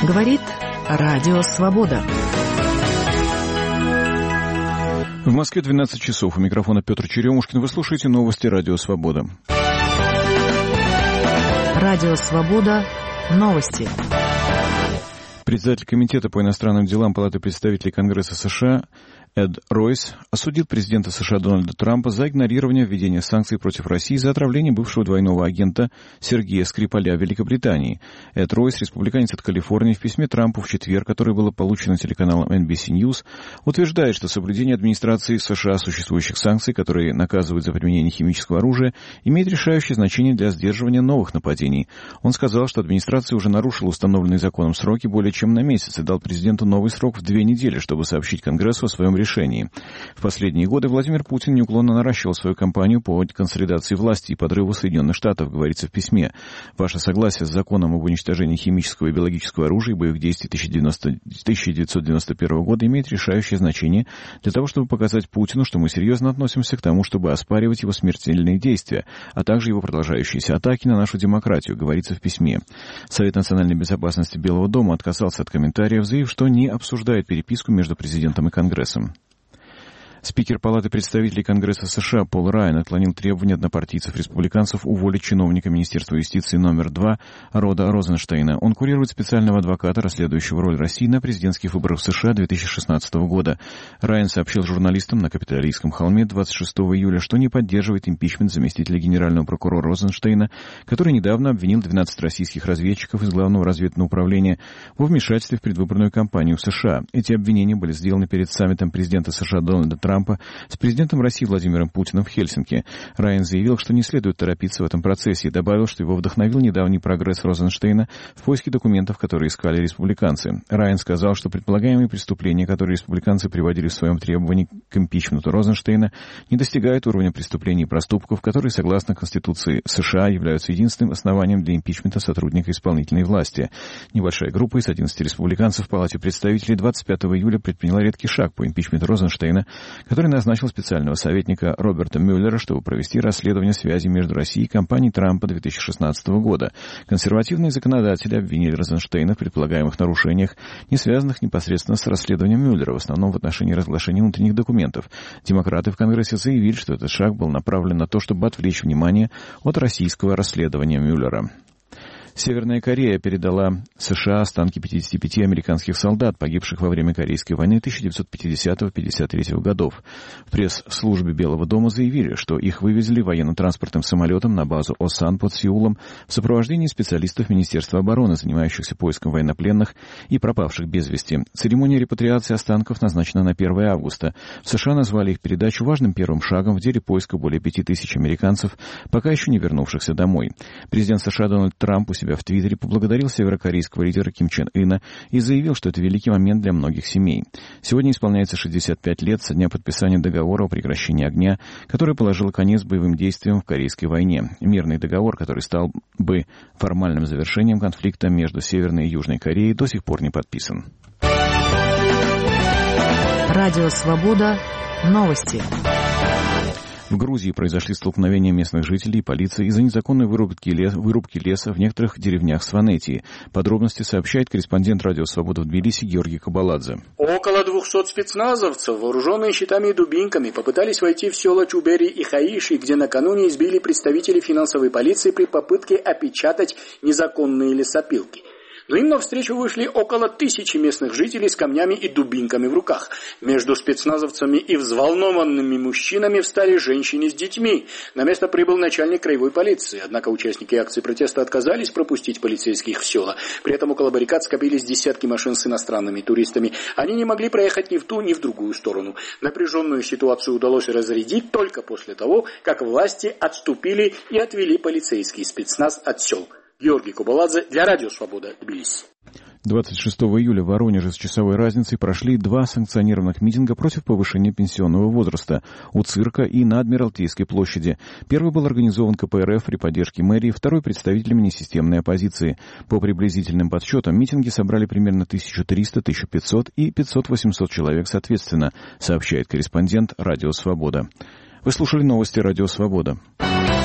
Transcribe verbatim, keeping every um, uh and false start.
Говорит Радио Свобода. В Москве двенадцать часов. У микрофона Петр Черемушкин. Вы слушаете новости Радио Свобода. Радио Свобода. Новости. Председатель Комитета по иностранным делам Палаты представителей Конгресса США Эд Ройс осудил президента США Дональда Трампа за игнорирование введения санкций против России за отравление бывшего двойного агента Сергея Скрипаля в Великобритании. Эд Ройс, республиканец от Калифорнии, в письме Трампу в четверг, которое было получено телеканалом эн би си News, утверждает, что соблюдение администрации США существующих санкций, которые наказывают за применение химического оружия, имеет решающее значение для сдерживания новых нападений. Он сказал, что администрация уже нарушила установленные законом сроки более чем на месяц и дал президенту новый срок в две недели, чтобы сообщить Конгрессу о своем решении. В последние годы Владимир Путин неуклонно наращивал свою кампанию по консолидации власти и подрыву Соединенных Штатов, говорится в письме. Ваше согласие с законом об уничтожении химического и биологического оружия и боевых действий тысяча девятьсот девяносто первого года имеет решающее значение для того, чтобы показать Путину, что мы серьезно относимся к тому, чтобы оспаривать его смертельные действия, а также его продолжающиеся атаки на нашу демократию, говорится в письме. Совет национальной безопасности Белого дома отказался от комментариев, заявив, что не обсуждает переписку между президентом и Конгрессом. Спикер Палаты представителей Конгресса США Пол Райан отклонил требования однопартийцев-республиканцев уволить чиновника Министерства юстиции номер два Рода Розенштейна. Он курирует специального адвоката, расследующего роль России на президентских выборах в США две тысячи шестнадцатого года. Райан сообщил журналистам на Капитолийском холме двадцать шестого июля, что не поддерживает импичмент заместителя генерального прокурора Розенштейна, который недавно обвинил двенадцать российских разведчиков из Главного разведного управления во вмешательстве в предвыборную кампанию в США. Эти обвинения были сделаны перед саммитом президента США Дональда Трампа Трампа с президентом России Владимиром Путиным в Хельсинки. Райан заявил, что не следует торопиться в этом процессе, и добавил, что его вдохновил недавний прогресс Розенштейна в поиске документов, которые искали республиканцы. Райан сказал, что предполагаемые преступления, которые республиканцы приводили в своем требовании к импичменту Розенштейна, не достигают уровня преступлений и проступков, которые, согласно Конституции США, являются единственным основанием для импичмента сотрудника исполнительной власти. Небольшая группа из одиннадцати республиканцев в Палате представителей двадцать пятого июля предприняла редкий шаг по импичменту Розенштейна, который назначил специального советника Роберта Мюллера, чтобы провести расследование связи между Россией и кампанией Трампа две тысячи шестнадцатого года. Консервативные законодатели обвинили Розенштейна в предполагаемых нарушениях, не связанных непосредственно с расследованием Мюллера, в основном в отношении разглашения внутренних документов. Демократы в Конгрессе заявили, что этот шаг был направлен на то, чтобы отвлечь внимание от российского расследования Мюллера. Северная Корея передала США останки пятидесяти пяти американских солдат, погибших во время Корейской войны тысяча девятьсот пятидесятого — пятьдесят третьего годов. В пресс-службе Белого дома заявили, что их вывезли военно-транспортным самолетом на базу Осан под Сеулом в сопровождении специалистов Министерства обороны, занимающихся поиском военнопленных и пропавших без вести. Церемония репатриации останков назначена на первое августа. В США назвали их передачу важным первым шагом в деле поиска более пяти тысяч американцев, пока еще не вернувшихся домой. Президент США Дональд Трамп у себя в Твиттере поблагодарил северокорейского лидера Ким Чен Ына и заявил, что это великий момент для многих семей. Сегодня исполняется шестьдесят пять лет со дня подписания договора о прекращении огня, который положил конец боевым действиям в Корейской войне. Мирный договор, который стал бы формальным завершением конфликта между Северной и Южной Кореей, до сих пор не подписан. Радио Свобода. Новости. В Грузии произошли столкновения местных жителей и полиции из-за незаконной вырубки, лес, вырубки леса в некоторых деревнях Сванетии. Подробности сообщает корреспондент Радио Свобода в Тбилиси Георгий Кабаладзе. Около двухсот спецназовцев, вооруженные щитами и дубинками, попытались войти в села Чубери и Хаиши, где накануне избили представителей финансовой полиции при попытке опечатать незаконные лесопилки. Но им навстречу вышли около тысячи местных жителей с камнями и дубинками в руках. Между спецназовцами и взволнованными мужчинами встали женщины с детьми. На место прибыл начальник краевой полиции. Однако участники акции протеста отказались пропустить полицейских в села. При этом около баррикад скопились десятки машин с иностранными туристами. Они не могли проехать ни в ту, ни в другую сторону. Напряженную ситуацию удалось разрядить только после того, как власти отступили и отвели полицейский спецназ от сел. Георгий Кабаладзе для Радио Свобода, Тбилиси. двадцать шестого июля в Воронеже с часовой разницей прошли два санкционированных митинга против повышения пенсионного возраста у Цирка и на Адмиралтейской площади. Первый был организован ка пэ эр эф при поддержке мэрии, второй — представителями несистемной оппозиции. По приблизительным подсчетам, митинги собрали примерно тысяча триста, тысяча пятьсот и пятьсот-восемьсот человек соответственно, сообщает корреспондент Радио Свобода. Вы слушали новости Радио Свобода.